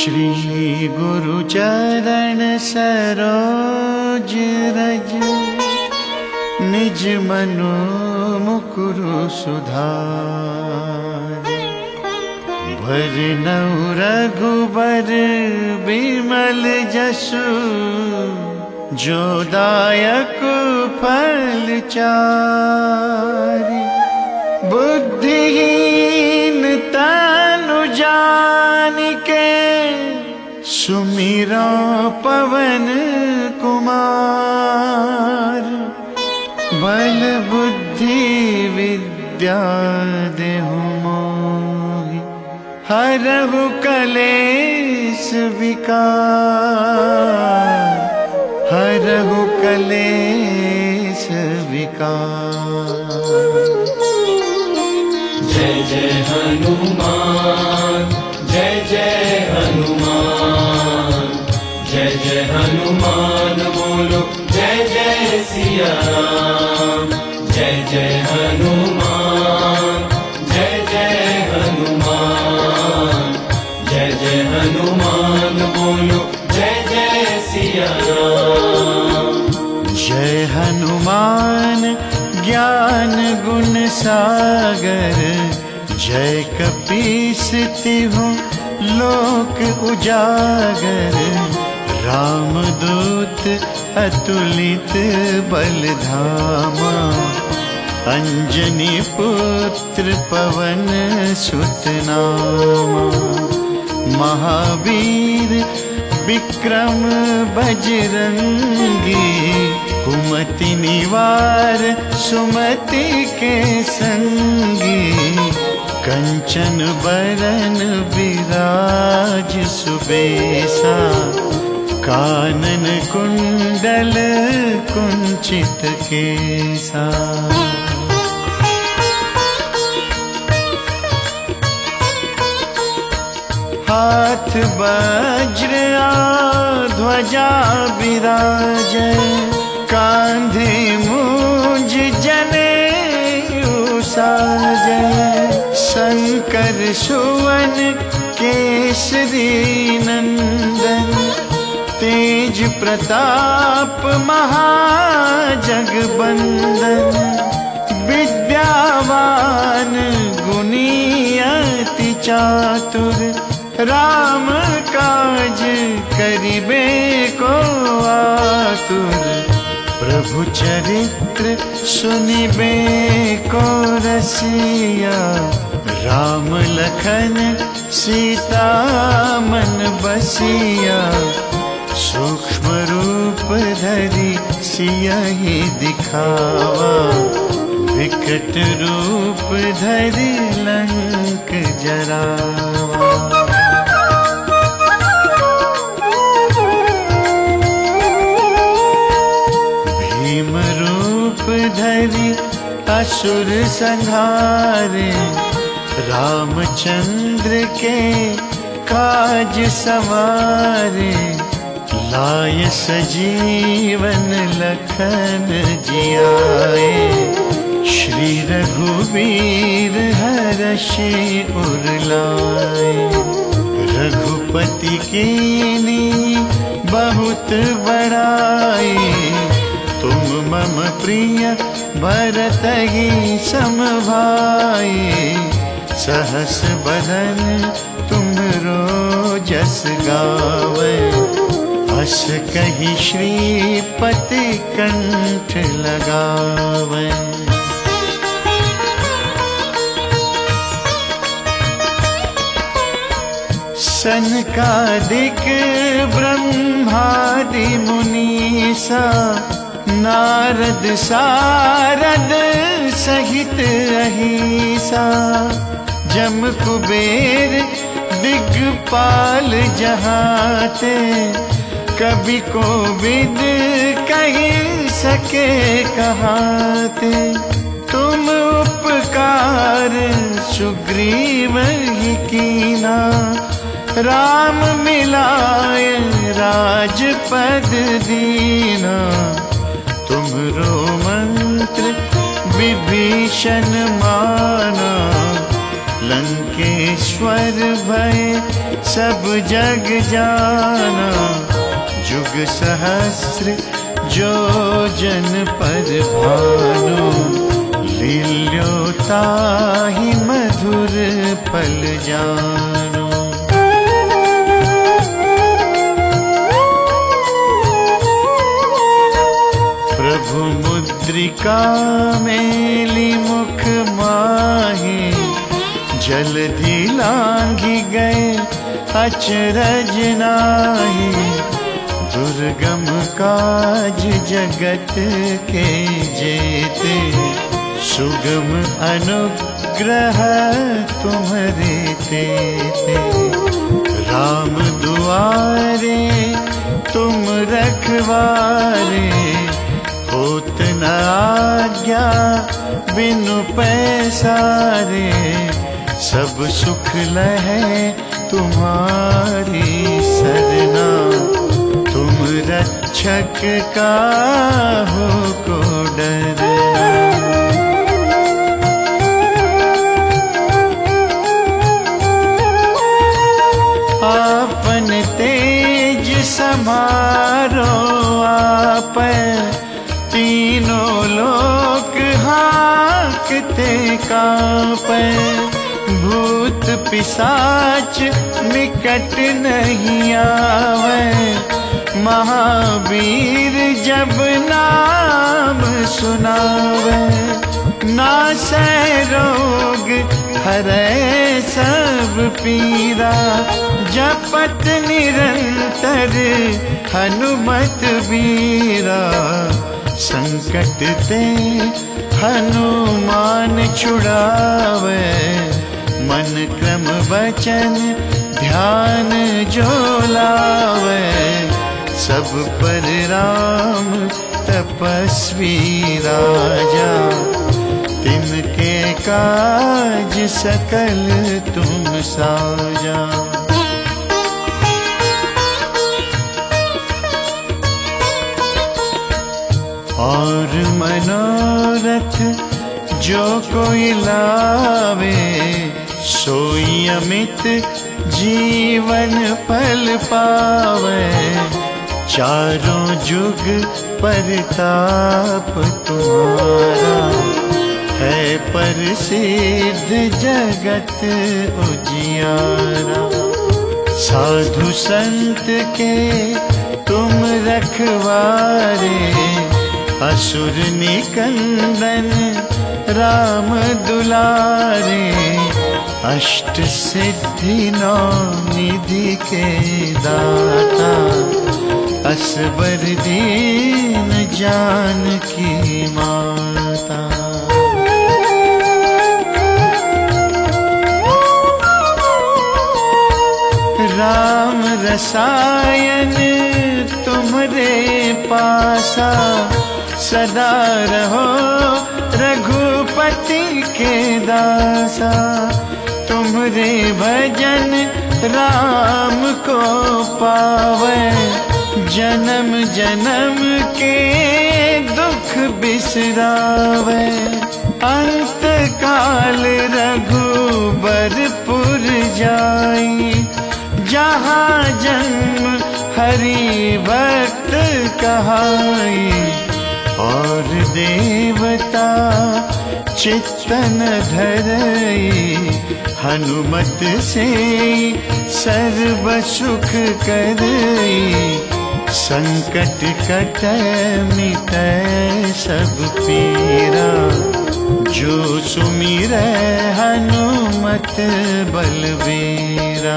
श्री गुरु चरण सरोज रज, निज मनु मुकुरु सुधार। भरनउ रघुबर बिमल जसु, जो दायक फल चारि। बुद्धिहीन तनु जानिके, सुमिरो पवन कुमार। बल बुद्धि विद्या देहु मोहि, हरहु कलेश विकार। हरहु कलेश विकार। जय जय हनुमान, जय जय हनुमान, जय जय हनुमान बोलो जय जय सिया राम। जय जय हनुमान, जय जय हनुमान, जय जय हनुमान बोलो जय जय सिया राम। जय हनुमान ज्ञान गुण सागर, जय कपीस तिहुँ लोक उजागर। रामदूत अतुलित बल धामा, अंजनी पुत्र पवन सुत नामा। महावीर विक्रम बजरंगी, कुमति निवार सुमति के संगी। कंचन बरन विराज सुबेसा, कानन कुंडल कुंचित केसा। हाथ वज्र ध्वजा विराजै, कांधे मूंज जनेऊ साजै। शंकर सुवन केसरी नंदन, तेज प्रताप महाजगबंदन। विद्यावान गुणी अति चातुर, राम काज करिबे को आतुर। प्रभु चरित्र सुनिबे को रसिया, राम लखन सीता मन बसिया। सूक्ष्म रूप धरि सियहि दिखावा, विकट रूप धरि लंक जरावा। भीम रूप धरि असुर संहारे, रामचंद्र के काज सवारे। लाय सजीवन लखन जियाए, श्री रघुवीर हरषि उर लाए। रघुपति कीनी बहुत बड़ाई, तुम मम प्रिय भरतहि सम भाई। सहस बदन तुम्हरो जस गावै, बस कहि श्रीपति कंठ लगावै। सनकादिक ब्रह्मादि मुनीसा, नारद सारद सहित अहिसा। जम कुबेर दिग्पाल जहाते, कवि कोविद कहि सके कहाते। तुम उपकार सुग्रीव ही कीना, राम मिलाए राजपद दीना। तुम्हरो मंत्र विभीषण माना, लंका लंकेश्वर भय सब जग जाना, जुग सहस्र जो जन पर भानु, लील्योताहि मधुर फल जानो। प्रभु मुद्रिका मेली मुख माहे, जलधि लांघि गए अचरज नाहि, दुर्गम काज जगत के जेते, सुगम अनुग्रह तुम्हारे तेते। राम दुआरे तुम रखवारे, होत न आज्ञा बिनु पैसारे, सब सुख लहे तुम्हारी सरना, तुम रक्षक काहू को डरना। आपन तेज समारो आप, तीनों लोक हांकते कांपे, भूत पिशाच निकट नहीं आवे, महावीर जब नाम सुनावे। नासै रोग हरै सब पीरा, जपत निरंतर हनुमत बीरा। संकट ते हनुमान छुड़ावे, मन क्रम वचन ध्यान जो लावे। सब पर राम तपस्वी राजा, तिनके काज सकल तुम साजा। और मनोरथ जो कोई लावे, सोई अमित जीवन फल पावे। चारों जुग परताप तुम्हारा, है प्रसिद्ध जगत उजियारा। साधु संत के तुम रखवारे, असुर निकंदन राम दुलारे। अष्ट सिद्धि नौ निधि के दाता, असबर दीन जानकी माता। राम रसायन तुम्हारे पासा, सदा रहो रघुपति के दासा। तुम्हारे भजन राम को पावे, जन्म जन्म के दुख बिसरावे। अंत काल रघुबरपुर जाई, जहाँ जन्म हरि भक्त कहाई। और देवता चित्तन धरई, हनुमत से सर्व सुख करई। संकट कटै मिटै सब पीरा, जो सुमिरै हनुमत बलबीरा।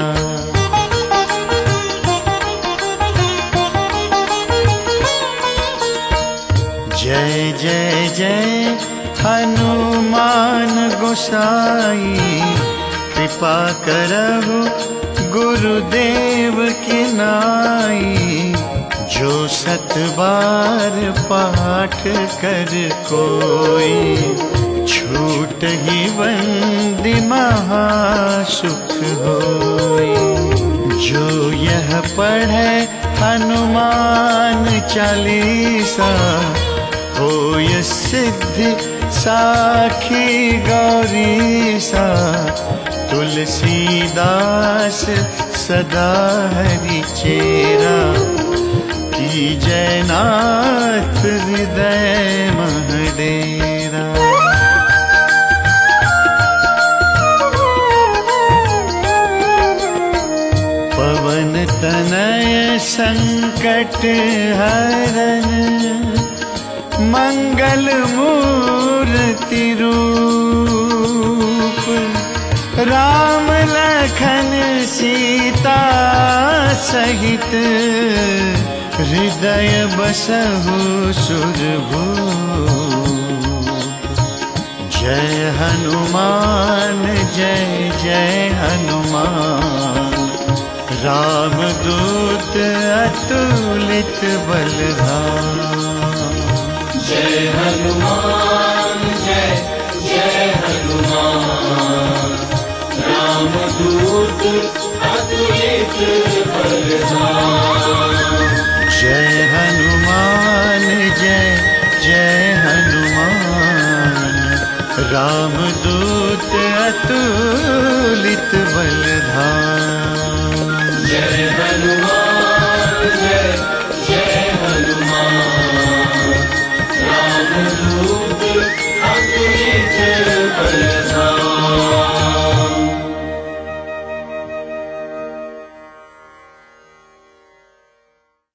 जय जय जय हनुमान गोसाई, कृपा करहु गुरुदेव की नाई। जो सत बार पाठ कर कोई, छूट ही बंदी महासुख होई। जो यह पढ़े हनुमान चालीसा, होय सिद्धि साखी गौरीसा। तुलसीदास सदा हरि चेरा, की जयनाथ हृदय महडेरा। पवन तनय संकट हरन, मंगल मूर्ति रूप, राम लखन सीता सहित, हृदय बसहु सुरभूप। जय हनुमान जय जय हनुमान, रामदूत अतुलित बलधाम। जय हनुमान जय जय हनुमान, रामदूत अतुलित बलधाम। जय हनुमान जय जय हनुमान, रामदूत अतुलित बलधाम। जय हनुमान